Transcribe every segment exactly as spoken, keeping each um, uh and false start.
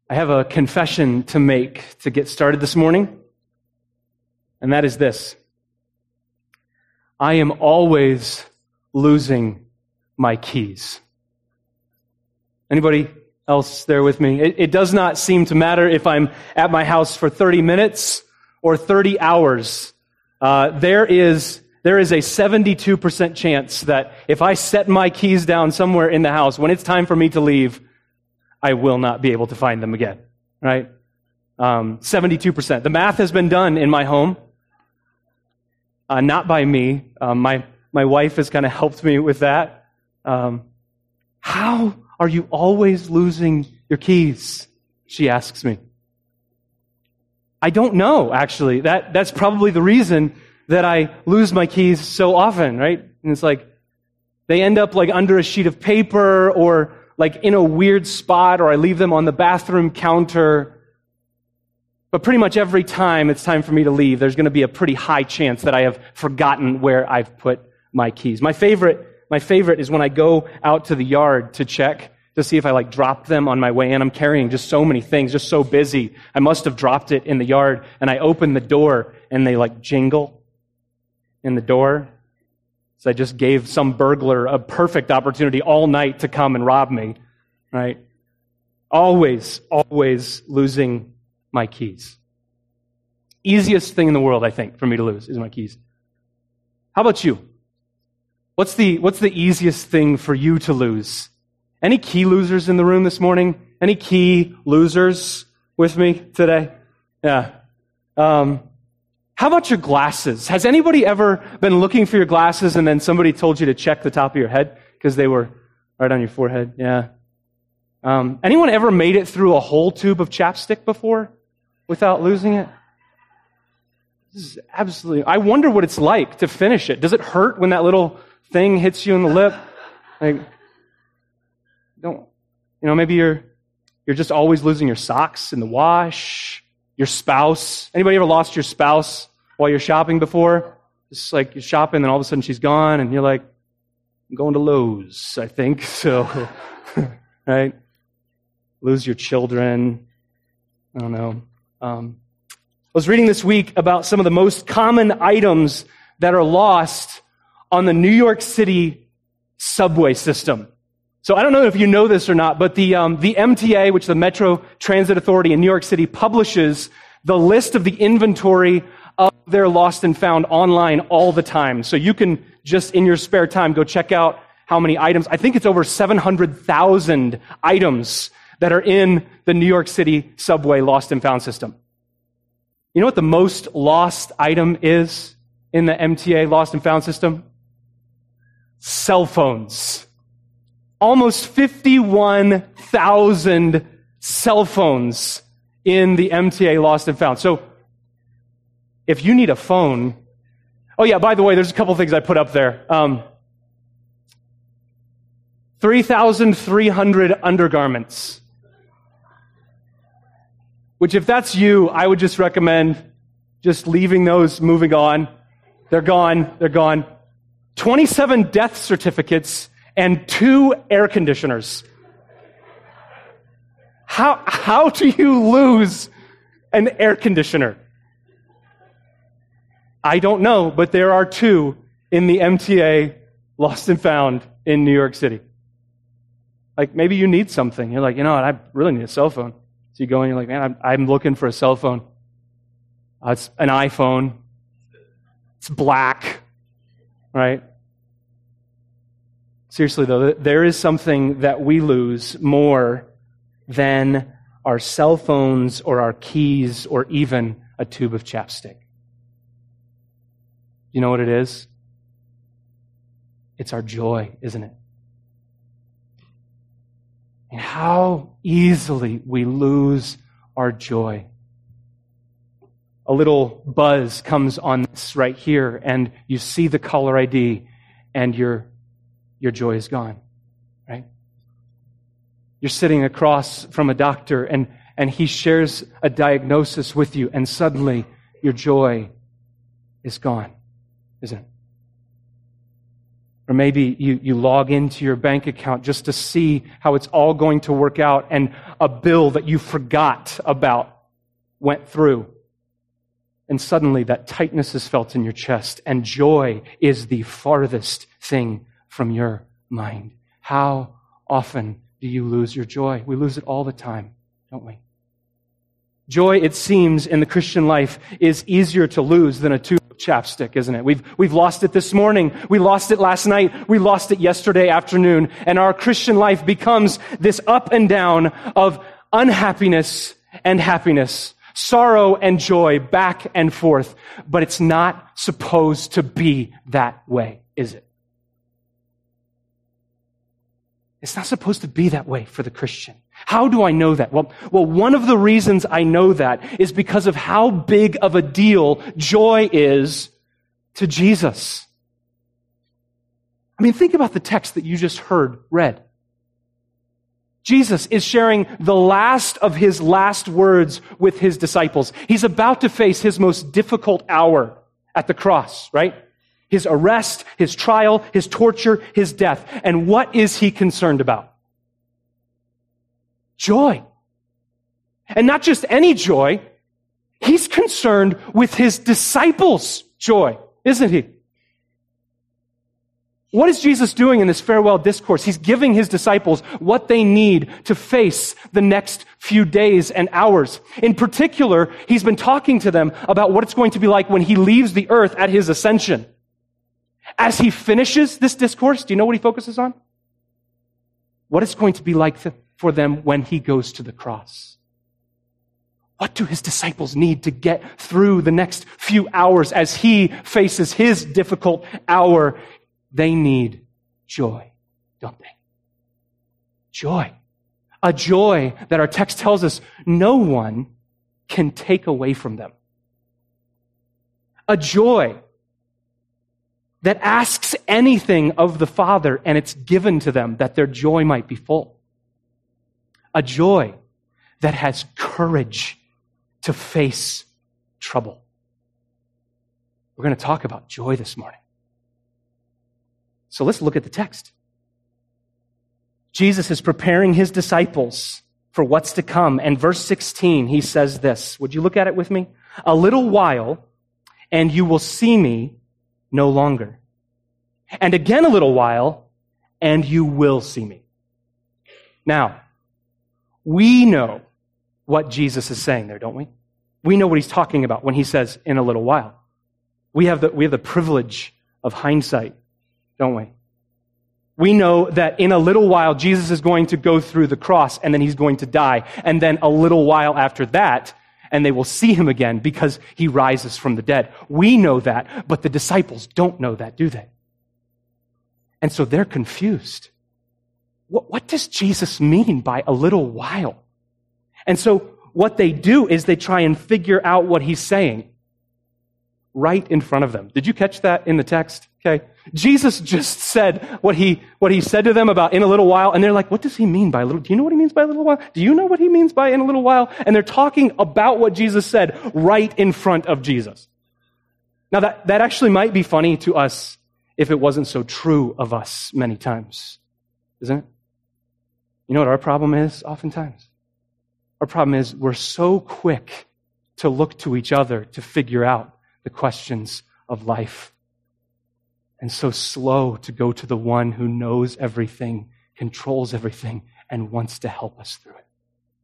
I have a confession to make to get started this morning, and that is this. I am always losing my keys. Anybody else there with me? It, it does not seem to matter if I'm at my house for thirty minutes or thirty hours. Uh, there is there is a seventy-two percent chance that if I set my keys down somewhere in the house, when it's time for me to leave, I will not be able to find them again, right? Um, seventy-two percent. The math has been done in my home, uh, not by me. Um, my my wife has kind of helped me with that. Um, how are you always losing your keys? She asks me. I don't know, actually. That that's probably the reason that I lose my keys so often, right? And it's like they end up like under a sheet of paper or like in a weird spot, or I leave them on the bathroom counter. But pretty much every time it's time for me to leave, there's going to be a pretty high chance that I have forgotten where I've put my keys. My favorite, my favorite is when I go out to the yard to check to see if I like dropped them on my way in. I'm carrying just so many things, just so busy. I must have dropped it in the yard, and I open the door and they like jingle in the door. So I just gave some burglar a perfect opportunity all night to come and rob me, right? Always, always losing my keys. Easiest thing in the world, I think, for me to lose is my keys. How about you? What's the, what's the easiest thing for you to lose? Any key losers in the room this morning? Any key losers with me today? Yeah. Um, How about your glasses? Has anybody ever been looking for your glasses and then somebody told you to check the top of your head because they were right on your forehead? Yeah. Um, anyone ever made it through a whole tube of chapstick before without losing it? This is absolutely... I wonder what it's like to finish it. Does it hurt when that little thing hits you in the lip? Like, don't... You know, maybe you're you're just always losing your socks in the wash. Your spouse. Anybody ever lost your spouse while you're shopping before? Just like you're shopping and all of a sudden she's gone and you're like, I'm going to Lowe's, I think. So, right? Lose your children. I don't know. Um, I was reading this week about some of the most common items that are lost on the New York City subway system. So I don't know if you know this or not, but the um, the M T A, which the Metro Transit Authority in New York City, publishes the list of the inventory of their lost and found online all the time. So you can just in your spare time go check out how many items. I think it's over seven hundred thousand items that are in the New York City subway lost and found system. You know what the most lost item is in the M T A lost and found system? Cell phones. Almost fifty-one thousand cell phones in the M T A lost and found. So if you need a phone... Oh yeah, by the way, there's a couple things I put up there. Um, three thousand three hundred undergarments. Which if that's you, I would just recommend just leaving those, moving on. They're gone. They're gone. twenty-seven death certificates and two air conditioners. How how do you lose an air conditioner? I don't know, but there are two in the M T A lost and found in New York City. Like maybe you need something. You're like, you know what, I really need a cell phone. So you go and you're like, man, I'm, I'm looking for a cell phone. Uh, it's an iPhone. It's black, right? Seriously, though, there is something that we lose more than our cell phones or our keys or even a tube of chapstick. You know what it is? It's our joy, isn't it? And how easily we lose our joy. A little buzz comes on this right here, and you see the caller I D, and your your joy is gone, right? You're sitting across from a doctor, and, and he shares a diagnosis with you, and suddenly your joy is gone, isn't it? Or maybe you, you log into your bank account just to see how it's all going to work out, and a bill that you forgot about went through. And suddenly that tightness is felt in your chest, and joy is the farthest thing from your mind. How often do you lose your joy? We lose it all the time, don't we? Joy, it seems, in the Christian life is easier to lose than a tube of chapstick, isn't it? We've, we've lost it this morning. We lost it last night. We lost it yesterday afternoon. And our Christian life becomes this up and down of unhappiness and happiness, sorrow and joy, back and forth. But it's not supposed to be that way, is it? It's not supposed to be that way for the Christian. How do I know that? Well, well, one of the reasons I know that is because of how big of a deal joy is to Jesus. I mean, think about the text that you just heard read. Jesus is sharing the last of his last words with his disciples. He's about to face his most difficult hour at the cross, right? His arrest, his trial, his torture, his death. And what is he concerned about? Joy. And not just any joy. He's concerned with his disciples' joy, isn't he? What is Jesus doing in this farewell discourse? He's giving his disciples what they need to face the next few days and hours. In particular, he's been talking to them about what it's going to be like when he leaves the earth at his ascension. As he finishes this discourse, do you know what he focuses on? What it's going to be like for them when he goes to the cross. What do his disciples need to get through the next few hours as he faces his difficult hour? They need joy, don't they? Joy. A joy that our text tells us no one can take away from them. A joy that asks anything of the Father and it's given to them that their joy might be full. A joy that has courage to face trouble. We're going to talk about joy this morning. So let's look at the text. Jesus is preparing his disciples for what's to come. And verse sixteen, he says this. Would you look at it with me? A little while, and you will see me no longer. And again a little while, and you will see me. Now, we know what Jesus is saying there, don't we? We know what he's talking about when he says, in a little while. We have the, we have the privilege of hindsight, don't we? We know that in a little while, Jesus is going to go through the cross, and then he's going to die. And then a little while after that, and they will see him again because he rises from the dead. We know that, but the disciples don't know that, do they? And so they're confused. What, what does Jesus mean by a little while? And so what they do is they try and figure out what he's saying right in front of them. Did you catch that in the text? Okay. Jesus just said what he, what he said to them about in a little while, and they're like, what does he mean by a little, do you know what he means by a little while? Do you know what he means by in a little while? And they're talking about what Jesus said right in front of Jesus. Now that, that actually might be funny to us if it wasn't so true of us many times, isn't it? You know what our problem is oftentimes? Our problem is we're so quick to look to each other to figure out the questions of life, and so slow to go to the one who knows everything, controls everything, and wants to help us through it.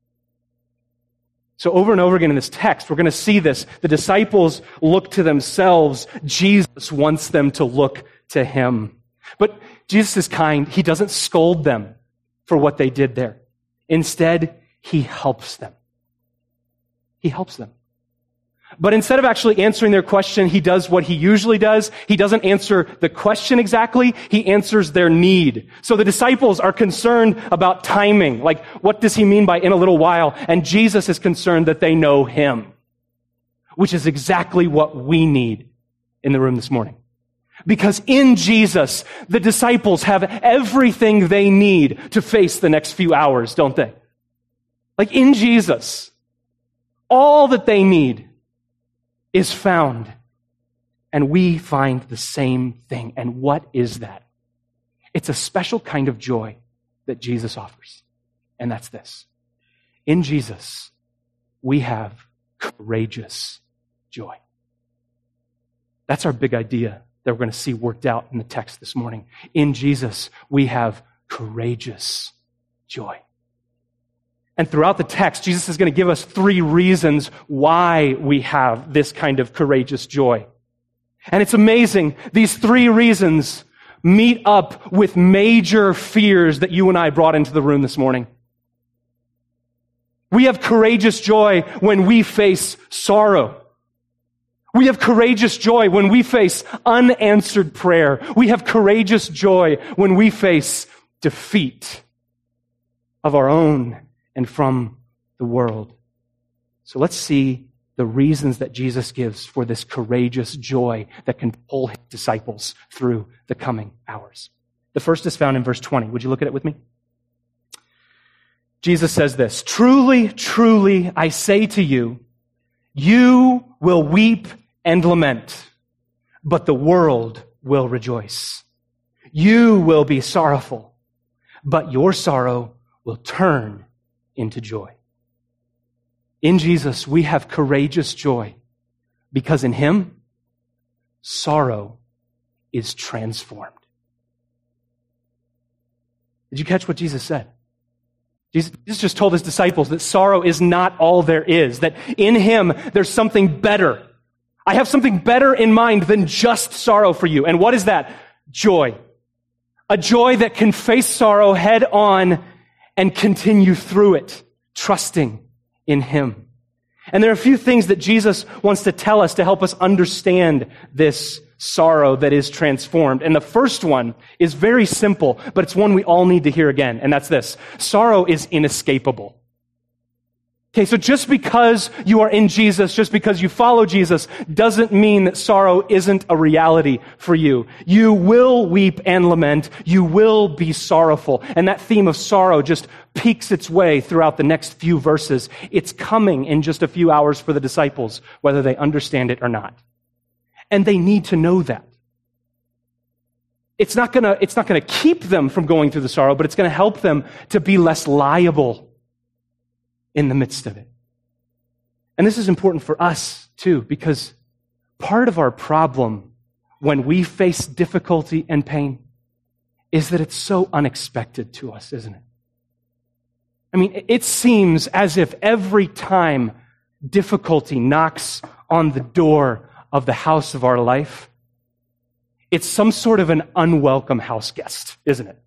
So over and over again in this text, we're going to see this. The disciples look to themselves. Jesus wants them to look to him. But Jesus is kind. He doesn't scold them for what they did there. Instead, he helps them. He helps them. But instead of actually answering their question, he does what he usually does. He doesn't answer the question exactly. He answers their need. So the disciples are concerned about timing. Like, what does he mean by in a little while? And Jesus is concerned that they know him, which is exactly what we need in the room this morning. Because in Jesus, the disciples have everything they need to face the next few hours, don't they? Like in Jesus, all that they need is found, and we find the same thing. And what is that? It's a special kind of joy that Jesus offers. And that's this. In Jesus, we have courageous joy. That's our big idea that we're going to see worked out in the text this morning. In Jesus, we have courageous joy. And throughout the text, Jesus is going to give us three reasons why we have this kind of courageous joy. And it's amazing. These three reasons meet up with major fears that you and I brought into the room this morning. We have courageous joy when we face sorrow. We have courageous joy when we face unanswered prayer. We have courageous joy when we face defeat of our own and from the world. So let's see the reasons that Jesus gives for this courageous joy that can pull his disciples through the coming hours. The first is found in verse twenty. Would you look at it with me? Jesus says this, "Truly, truly, I say to you, you will weep and lament, but the world will rejoice. You will be sorrowful, but your sorrow will turn into joy." In Jesus, we have courageous joy because in him, sorrow is transformed. Did you catch what Jesus said? Jesus just told his disciples that sorrow is not all there is, that in him there's something better. I have something better in mind than just sorrow for you. And what is that? Joy. A joy that can face sorrow head on and continue through it, trusting in him. And there are a few things that Jesus wants to tell us to help us understand this sorrow that is transformed. And the first one is very simple, but it's one we all need to hear again, and that's this. Sorrow is inescapable. Okay, so just because you are in Jesus, just because you follow Jesus, doesn't mean that sorrow isn't a reality for you. You will weep and lament. You will be sorrowful. And that theme of sorrow just peeks its way throughout the next few verses. It's coming in just a few hours for the disciples, whether they understand it or not. And they need to know that. It's not gonna, it's not gonna keep them from going through the sorrow, but it's gonna help them to be less liable in the midst of it. And this is important for us too, because part of our problem when we face difficulty and pain is that it's so unexpected to us, isn't it? I mean, it seems as if every time difficulty knocks on the door of the house of our life, it's some sort of an unwelcome house guest, isn't it?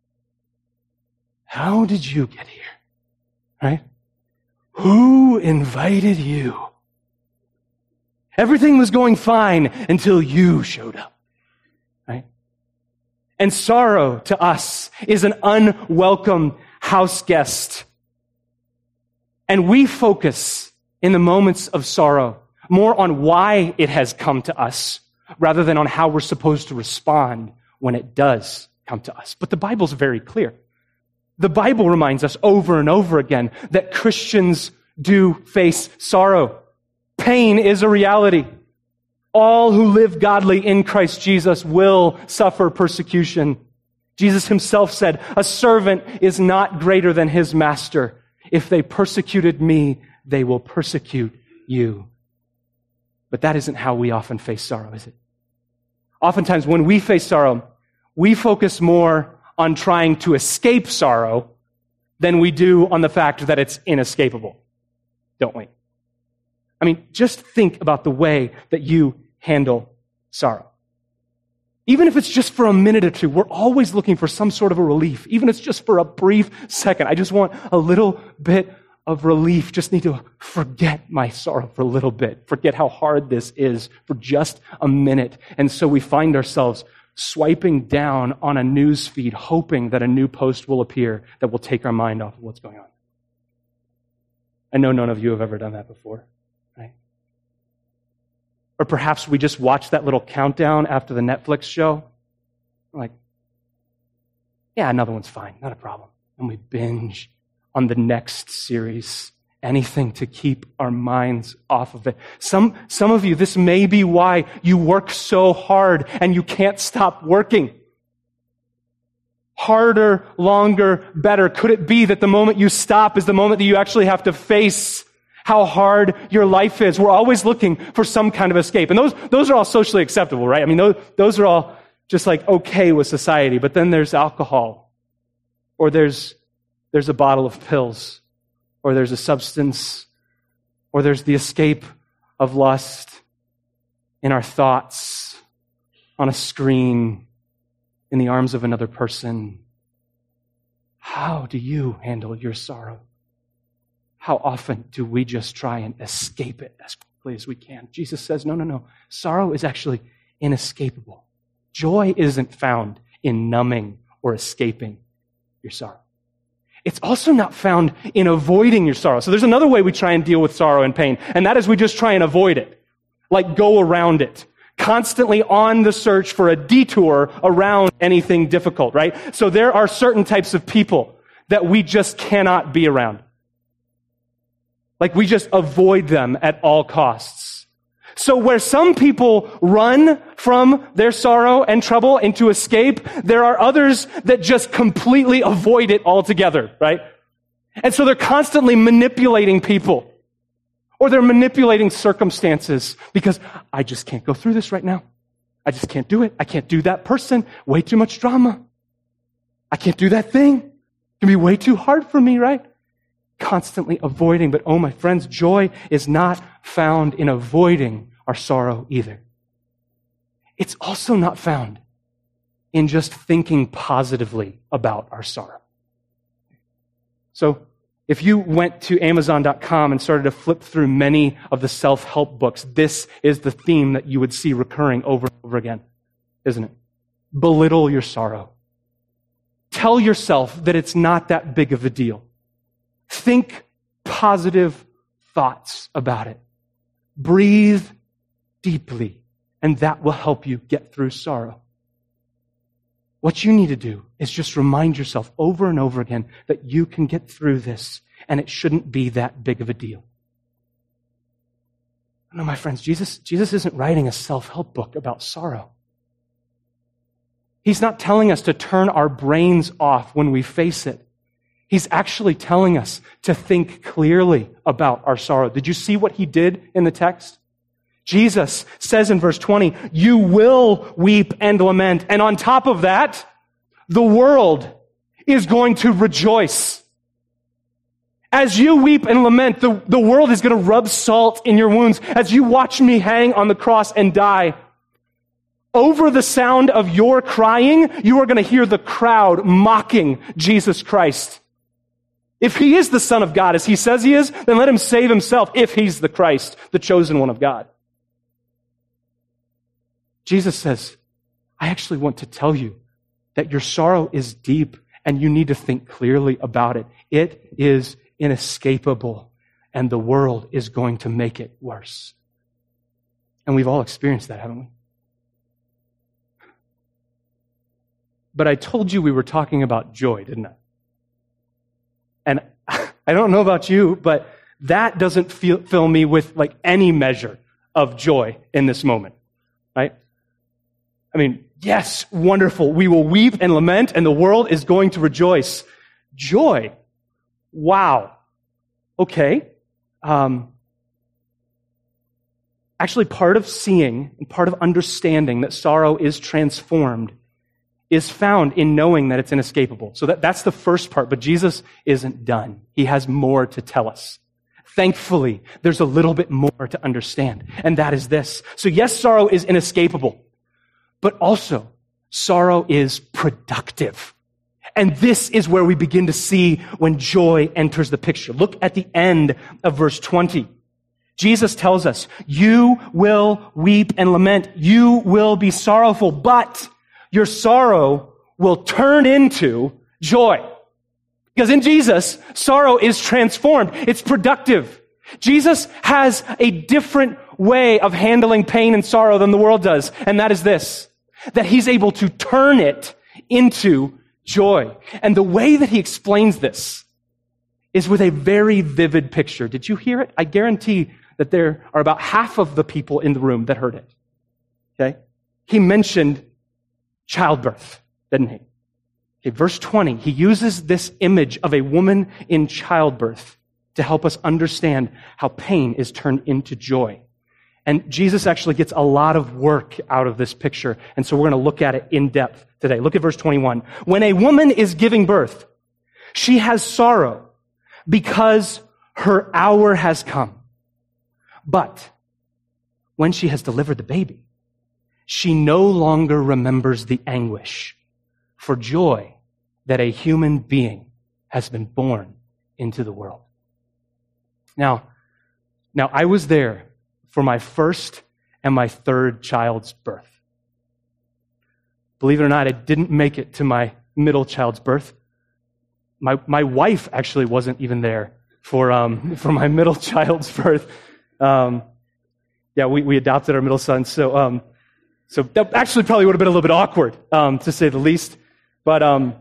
How did you get here? Right? Who invited you? Everything was going fine until you showed up. Right? And sorrow to us is an unwelcome house guest. And we focus in the moments of sorrow more on why it has come to us rather than on how we're supposed to respond when it does come to us. But the Bible's very clear. The Bible reminds us over and over again that Christians do face sorrow. Pain is a reality. All who live godly in Christ Jesus will suffer persecution. Jesus himself said, "A servant is not greater than his master. If they persecuted me, they will persecute you." But that isn't how we often face sorrow, is it? Oftentimes when we face sorrow, we focus more on trying to escape sorrow than we do on the fact that it's inescapable, don't we? I mean, just think about the way that you handle sorrow. Even if it's just for a minute or two, we're always looking for some sort of a relief. Even if it's just for a brief second. I just want a little bit of relief. Just need to forget my sorrow for a little bit. Forget how hard this is for just a minute. And so we find ourselves swiping down on a news feed, hoping that a new post will appear that will take our mind off of what's going on. I know none of you have ever done that before, right? Or perhaps we just watch that little countdown after the Netflix show. We're like, yeah, another one's fine, not a problem. And we binge on the next series. Anything to keep our minds off of it. Some, some of you, this may be why you work so hard and you can't stop working. harder, longer, better? Could it be that the moment you stop is the moment that you actually have to face how hard your life is? We're always looking for some kind of escape. And those, those are all socially acceptable, right? I mean, those, those are all just like okay with society. But then there's alcohol, or there's, there's a bottle of pills, or there's a substance, or there's the escape of lust in our thoughts, on a screen, in the arms of another person. How do you handle your sorrow? How often do we just try and escape it as quickly as we can? Jesus says, no, no, no. Sorrow is actually inescapable. Joy isn't found in numbing or escaping your sorrow. It's also not found in avoiding your sorrow. So there's another way we try and deal with sorrow and pain, and that is we just try and avoid it, like go around it, constantly on the search for a detour around anything difficult, right? So there are certain types of people that we just cannot be around. Like we just avoid them at all costs. So where some people run from their sorrow and trouble and to escape, there are others that just completely avoid it altogether, right? And so they're constantly manipulating people, or they're manipulating circumstances because I just can't go through this right now. I just can't do it. I can't do that person. Way too much drama. I can't do that thing. It can be way too hard for me, right? Constantly avoiding. But oh, my friends, joy is not found in avoiding our sorrow either. It's also not found in just thinking positively about our sorrow. So if you went to Amazon dot com and started to flip through many of the self-help books, this is the theme that you would see recurring over and over again, isn't it? Belittle your sorrow. Tell yourself that it's not that big of a deal. Think positive thoughts about it. Breathe deeply, and that will help you get through sorrow. What you need to do is just remind yourself over and over again that you can get through this, and it shouldn't be that big of a deal. No, my friends, Jesus, Jesus isn't writing a self-help book about sorrow. He's not telling us to turn our brains off when we face it. He's actually telling us to think clearly about our sorrow. Did you see what he did in the text? Jesus says in verse twenty, you will weep and lament. And on top of that, the world is going to rejoice. As you weep and lament, the, the world is going to rub salt in your wounds. As you watch me hang on the cross and die, over the sound of your crying, you are going to hear the crowd mocking Jesus Christ. If he is the Son of God, as he says he is, then let him save himself if he's the Christ, the chosen one of God. Jesus says, I actually want to tell you that your sorrow is deep and you need to think clearly about it. It is inescapable, and the world is going to make it worse. And we've all experienced that, haven't we? But I told you we were talking about joy, didn't I? And I don't know about you, but that doesn't feel, fill me with like any measure of joy in this moment, right? I mean, yes, wonderful. We will weep and lament, and the world is going to rejoice. Joy. Wow. Okay. Um, actually, part of seeing and part of understanding that sorrow is transformed is found in knowing that it's inescapable. So that, that's the first part, but Jesus isn't done. He has more to tell us. Thankfully, there's a little bit more to understand, and that is this. So yes, sorrow is inescapable, but also sorrow is productive. And this is where we begin to see when joy enters the picture. Look at the end of verse twenty. Jesus tells us, you will weep and lament. You will be sorrowful, but your sorrow will turn into joy. Because in Jesus, sorrow is transformed. It's productive. Jesus has a different way of handling pain and sorrow than the world does. And that is this, that he's able to turn it into joy. And the way that he explains this is with a very vivid picture. Did you hear it? I guarantee that there are about half of the people in the room that heard it. Okay? He mentioned childbirth, didn't he? Okay, verse twenty, he uses this image of a woman in childbirth to help us understand how pain is turned into joy. And Jesus actually gets a lot of work out of this picture. And so we're going to look at it in depth today. Look at verse twenty-one. When a woman is giving birth, she has sorrow because her hour has come. But when she has delivered the baby, she no longer remembers the anguish for joy that a human being has been born into the world. Now, now I was there for my first and my third child's birth. Believe it or not, I didn't make it to my middle child's birth. My my wife actually wasn't even there for um for my middle child's birth. Um, yeah, we, we adopted our middle son, so um so that actually probably would have been a little bit awkward, um, to say the least. But um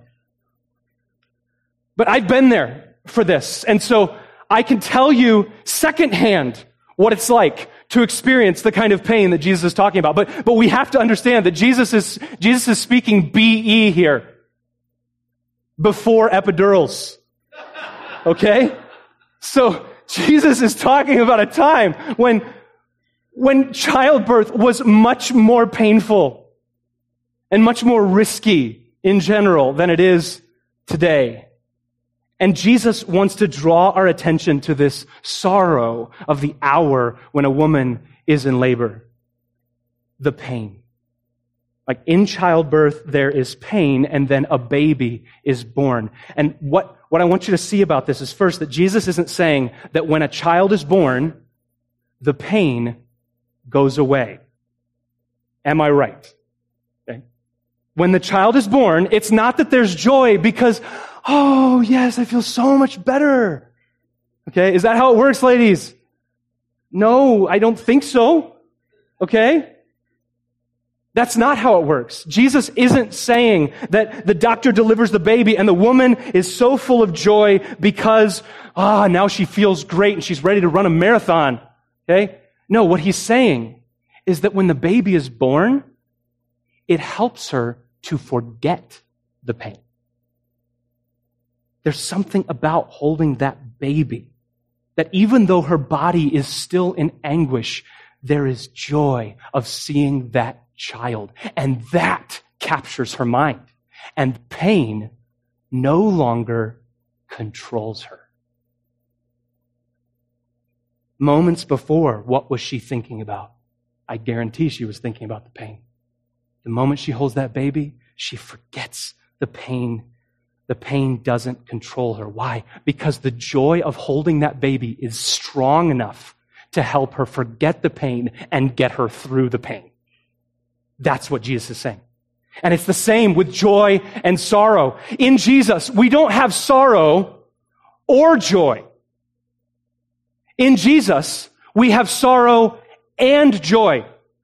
but I've been there for this, and so I can tell you secondhand what it's like to experience the kind of pain that Jesus is talking about. But but we have to understand that Jesus is Jesus is speaking B E here. Before epidurals. Okay? So Jesus is talking about a time when when childbirth was much more painful and much more risky in general than it is today. And Jesus wants to draw our attention to this sorrow of the hour when a woman is in labor. The pain. Like in childbirth, there is pain, and then a baby is born. And what, what I want you to see about this is first that Jesus isn't saying that when a child is born, the pain goes away. Am I right? Okay. When the child is born, it's not that there's joy because, oh, yes, I feel so much better. Okay, is that how it works, ladies? No, I don't think so. Okay? That's not how it works. Jesus isn't saying that the doctor delivers the baby and the woman is so full of joy because, ah, now she feels great and she's ready to run a marathon. Okay? No, what he's saying is that when the baby is born, it helps her to forget the pain. There's something about holding that baby that even though her body is still in anguish, there is joy of seeing that child. And that captures her mind. And pain no longer controls her. Moments before, what was she thinking about? I guarantee she was thinking about the pain. The moment she holds that baby, she forgets the pain. The pain doesn't control her. Why? Because the joy of holding that baby is strong enough to help her forget the pain and get her through the pain. That's what Jesus is saying. And it's the same with joy and sorrow. In Jesus, we don't have sorrow or joy. In Jesus, we have sorrow and joy.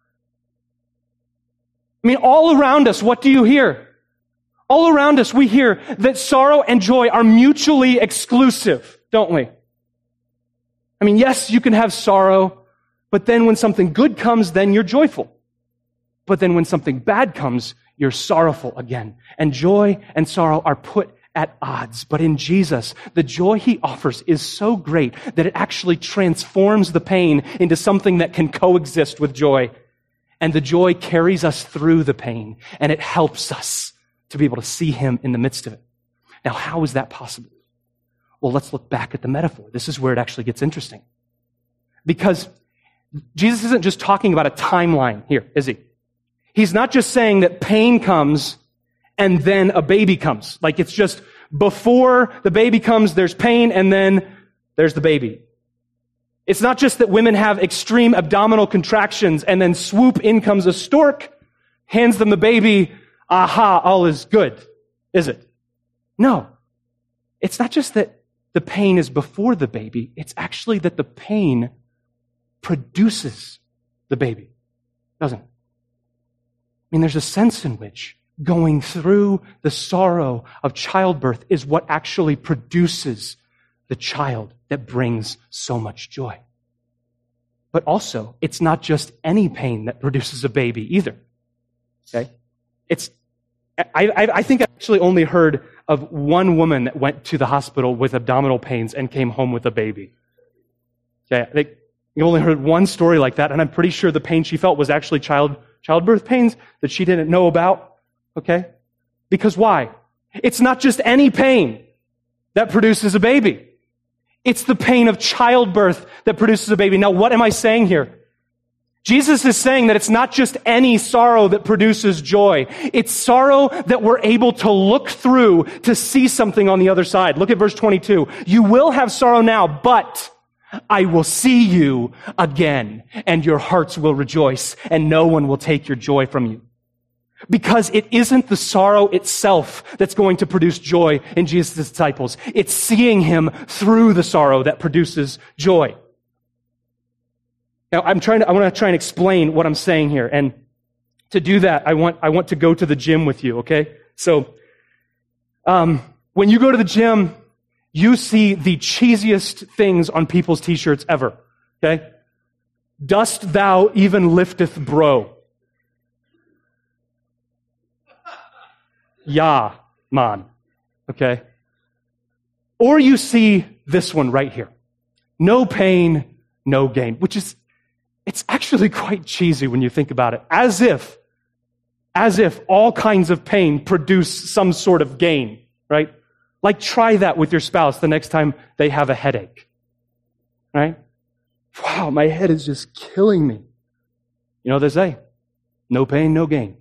I mean, all around us, what do you hear? All around us, we hear that sorrow and joy are mutually exclusive, don't we? I mean, yes, you can have sorrow, but then when something good comes, then you're joyful. But then when something bad comes, you're sorrowful again. And joy and sorrow are put at odds. But in Jesus, the joy he offers is so great that it actually transforms the pain into something that can coexist with joy. And the joy carries us through the pain, and it helps us to be able to see him in the midst of it. Now, how is that possible? Well, let's look back at the metaphor. This is where it actually gets interesting. Because Jesus isn't just talking about a timeline here, is he? He's not just saying that pain comes and then a baby comes. Like it's just before the baby comes, there's pain, and then there's the baby. It's not just that women have extreme abdominal contractions and then swoop in comes a stork, hands them the baby, aha, all is good, is it? No. It's not just that the pain is before the baby, it's actually that the pain produces the baby, doesn't it? I mean, there's a sense in which going through the sorrow of childbirth is what actually produces the child that brings so much joy. But also, it's not just any pain that produces a baby either. Okay? It's, I, I, I think I actually only heard of one woman that went to the hospital with abdominal pains and came home with a baby. Okay, they, you only heard one story like that, and I'm pretty sure the pain she felt was actually child childbirth pains that she didn't know about. Okay? Because why? It's not just any pain that produces a baby. It's the pain of childbirth that produces a baby. Now, what am I saying here? Jesus is saying that it's not just any sorrow that produces joy. It's sorrow that we're able to look through to see something on the other side. Look at verse twenty-two. You will have sorrow now, but I will see you again, and your hearts will rejoice, and no one will take your joy from you. Because it isn't the sorrow itself that's going to produce joy in Jesus' disciples. It's seeing him through the sorrow that produces joy. Now, I'm trying to, I want to try and explain what I'm saying here. And to do that, I want, I want to go to the gym with you, okay? So, um, when you go to the gym, you see the cheesiest things on people's t-shirts ever, okay? Dost thou even lifteth bro? Yeah, man, okay? Or you see this one right here. No pain, no gain, which is, it's actually quite cheesy when you think about it. As if, as if all kinds of pain produce some sort of gain, right? Like try that with your spouse the next time they have a headache, right? Wow, my head is just killing me. You know what they say? No pain, no gain.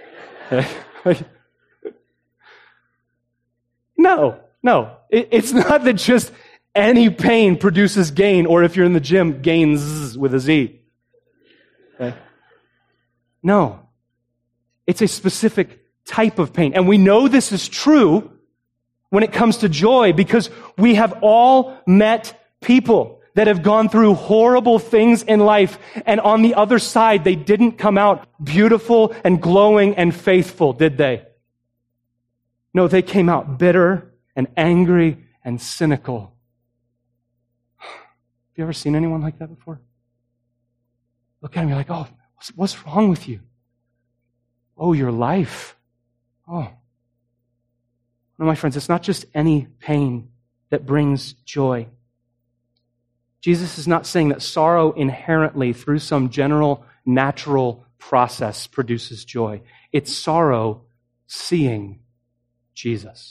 No, no. It, it's not that just any pain produces gain, or if you're in the gym, gains with a Z. Okay? No. It's a specific type of pain. And we know this is true when it comes to joy because we have all met people that have gone through horrible things in life, and on the other side, they didn't come out beautiful and glowing and faithful, did they? No, they came out bitter and angry and cynical. Have you ever seen anyone like that before? Look at him, you're like, oh, what's, what's wrong with you? Oh, your life. Oh. No, my friends, it's not just any pain that brings joy. Jesus is not saying that sorrow inherently, through some general natural process, produces joy. It's sorrow seeing Jesus.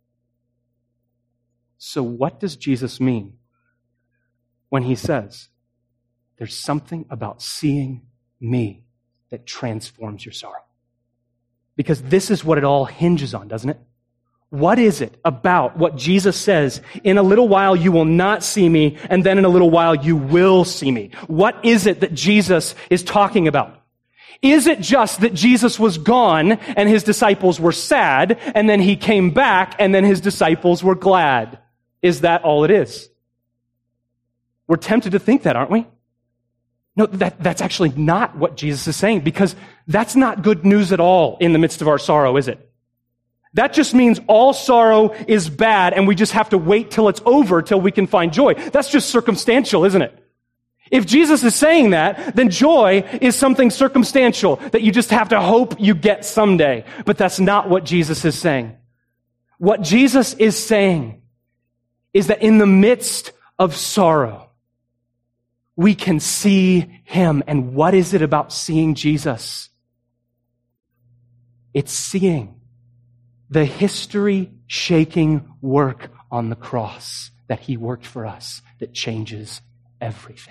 So what does Jesus mean when he says, there's something about seeing me that transforms your sorrow? Because this is what it all hinges on, doesn't it? What is it about what Jesus says, in a little while you will not see me, and then in a little while you will see me? What is it that Jesus is talking about? Is it just that Jesus was gone and his disciples were sad, and then he came back and then his disciples were glad? Is that all it is? We're tempted to think that, aren't we? No, that, that's actually not what Jesus is saying, because that's not good news at all in the midst of our sorrow, is it? That just means all sorrow is bad and we just have to wait till it's over till we can find joy. That's just circumstantial, isn't it? If Jesus is saying that, then joy is something circumstantial that you just have to hope you get someday. But that's not what Jesus is saying. What Jesus is saying is that in the midst of sorrow, we can see him. And what is it about seeing Jesus? It's seeing the history-shaking work on the cross that he worked for us that changes everything.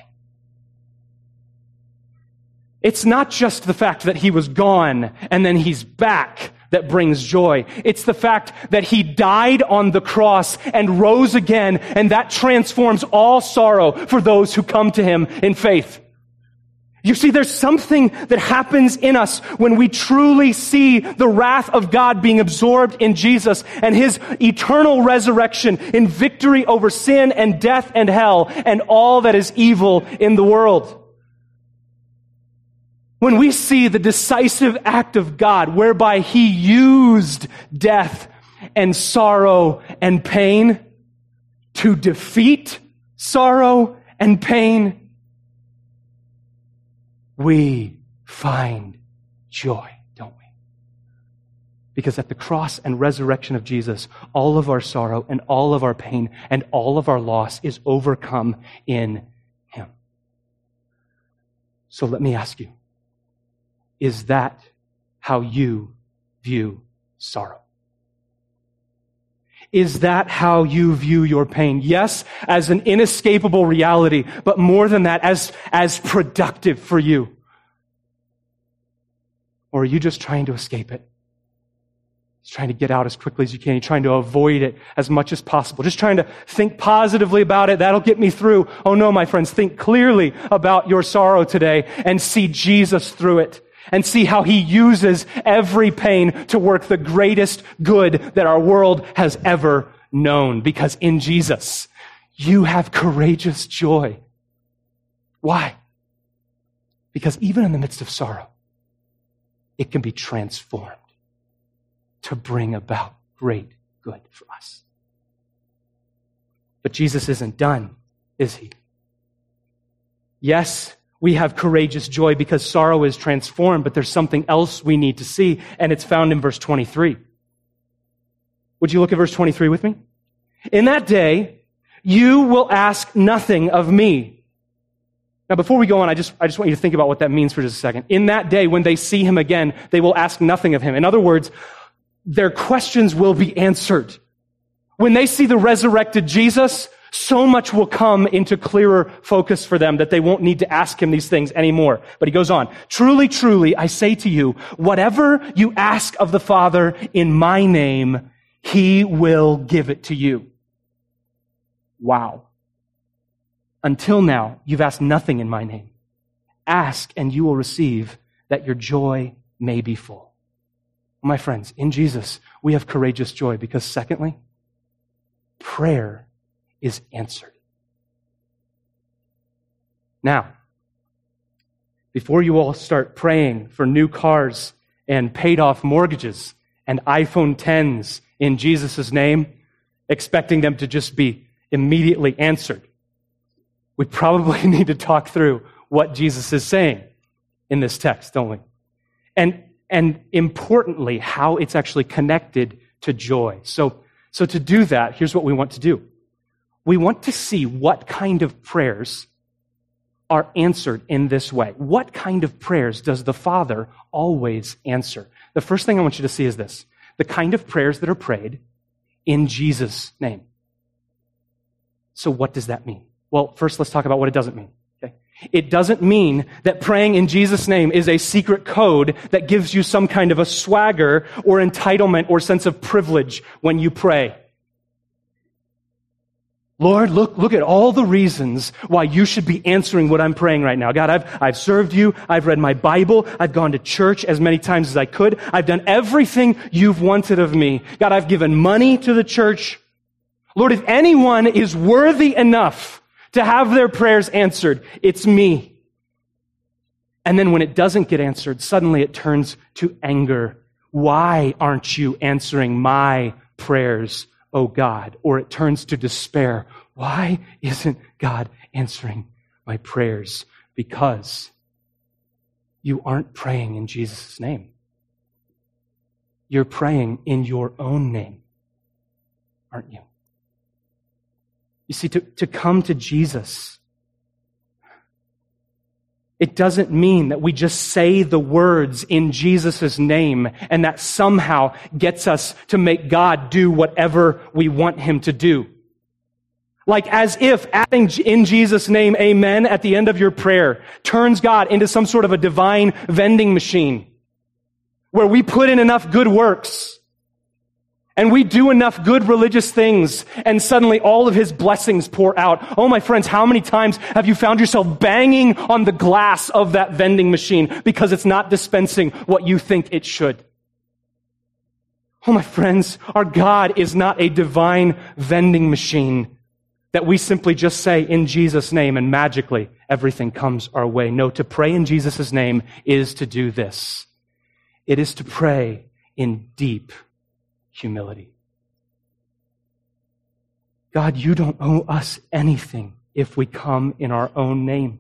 It's not just the fact that he was gone and then he's back that brings joy. It's the fact that he died on the cross and rose again, and that transforms all sorrow for those who come to him in faith. You see, there's something that happens in us when we truly see the wrath of God being absorbed in Jesus and his eternal resurrection in victory over sin and death and hell and all that is evil in the world. When we see the decisive act of God whereby he used death and sorrow and pain to defeat sorrow and pain, we find joy, don't we? Because at the cross and resurrection of Jesus, all of our sorrow and all of our pain and all of our loss is overcome in Him. So let me ask you, is that how you view sorrow? Is that how you view your pain? Yes, as an inescapable reality, but more than that, as, as productive for you. Or are you just trying to escape it? Just trying to get out as quickly as you can. You're trying to avoid it as much as possible. Just trying to think positively about it. That'll get me through. Oh no, my friends, think clearly about your sorrow today and see Jesus through it. And see how He uses every pain to work the greatest good that our world has ever known. Because in Jesus, you have courageous joy. Why? Because even in the midst of sorrow, it can be transformed to bring about great good for us. But Jesus isn't done, is He? Yes, we have courageous joy because sorrow is transformed, but there's something else we need to see, and it's found in verse twenty-three. Would you look at verse twenty-three with me? In that day, you will ask nothing of me. Now, before we go on, I just, I just want you to think about what that means for just a second. In that day, when they see Him again, they will ask nothing of Him. In other words, their questions will be answered. When they see the resurrected Jesus, so much will come into clearer focus for them that they won't need to ask Him these things anymore. But He goes on, truly, truly, I say to you, whatever you ask of the Father in my name, He will give it to you. Wow. Until now, you've asked nothing in my name. Ask and you will receive, that your joy may be full. My friends, in Jesus, we have courageous joy because secondly, prayer is answered. Now, before you all start praying for new cars and paid off mortgages and iPhone tens in Jesus' name, expecting them to just be immediately answered, we probably need to talk through what Jesus is saying in this text, don't we? And, and importantly, how it's actually connected to joy. So, so to do that, here's what we want to do. We want to see what kind of prayers are answered in this way. What kind of prayers does the Father always answer? The first thing I want you to see is this: the kind of prayers that are prayed in Jesus' name. So what does that mean? Well, first let's talk about what it doesn't mean. Okay? It doesn't mean that praying in Jesus' name is a secret code that gives you some kind of a swagger or entitlement or sense of privilege when you pray. Lord, look, look at all the reasons why you should be answering what I'm praying right now. God, I've, I've served you. I've read my Bible. I've gone to church as many times as I could. I've done everything you've wanted of me. God, I've given money to the church. Lord, if anyone is worthy enough to have their prayers answered, it's me. And then when it doesn't get answered, suddenly it turns to anger. Why aren't you answering my prayers, oh God? Or it turns to despair. Why isn't God answering my prayers? Because you aren't praying in Jesus' name. You're praying in your own name, aren't you? You see, to, to come to Jesus, it doesn't mean that we just say the words in Jesus' name and that somehow gets us to make God do whatever we want Him to do. Like as if adding in Jesus' name, amen, at the end of your prayer turns God into some sort of a divine vending machine where we put in enough good works and we do enough good religious things, and suddenly all of His blessings pour out. Oh, my friends, how many times have you found yourself banging on the glass of that vending machine because it's not dispensing what you think it should? Oh, my friends, our God is not a divine vending machine that we simply just say in Jesus' name and magically everything comes our way. No, to pray in Jesus' name is to do this. It is to pray in deep humility. God, you don't owe us anything if we come in our own name.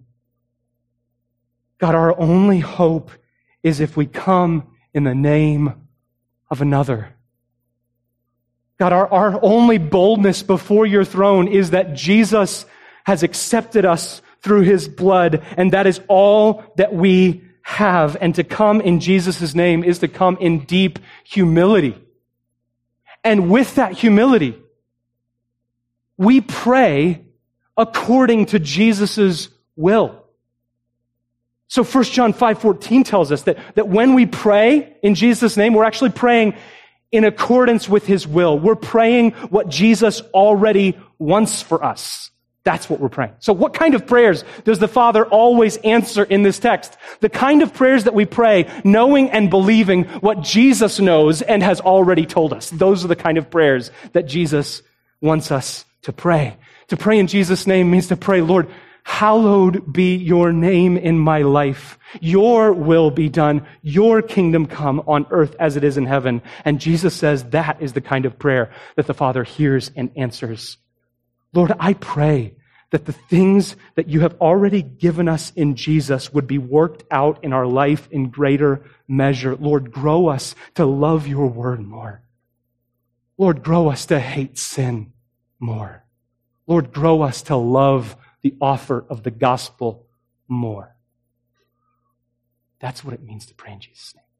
God, our only hope is if we come in the name of another. God, our, our only boldness before your throne is that Jesus has accepted us through his blood, and that is all that we have. And to come in Jesus' name is to come in deep humility. And with that humility, we pray according to Jesus' will. So First John five fourteen tells us that, that when we pray in Jesus' name, we're actually praying in accordance with his will. We're praying what Jesus already wants for us. That's what we're praying. So what kind of prayers does the Father always answer in this text? The kind of prayers that we pray, knowing and believing what Jesus knows and has already told us. Those are the kind of prayers that Jesus wants us to pray. To pray in Jesus' name means to pray, Lord, hallowed be your name in my life. Your will be done. Your kingdom come on earth as it is in heaven. And Jesus says that is the kind of prayer that the Father hears and answers. Lord, I pray that the things that you have already given us in Jesus would be worked out in our life in greater measure. Lord, grow us to love your word more. Lord, grow us to hate sin more. Lord, grow us to love the offer of the gospel more. That's what it means to pray in Jesus' name.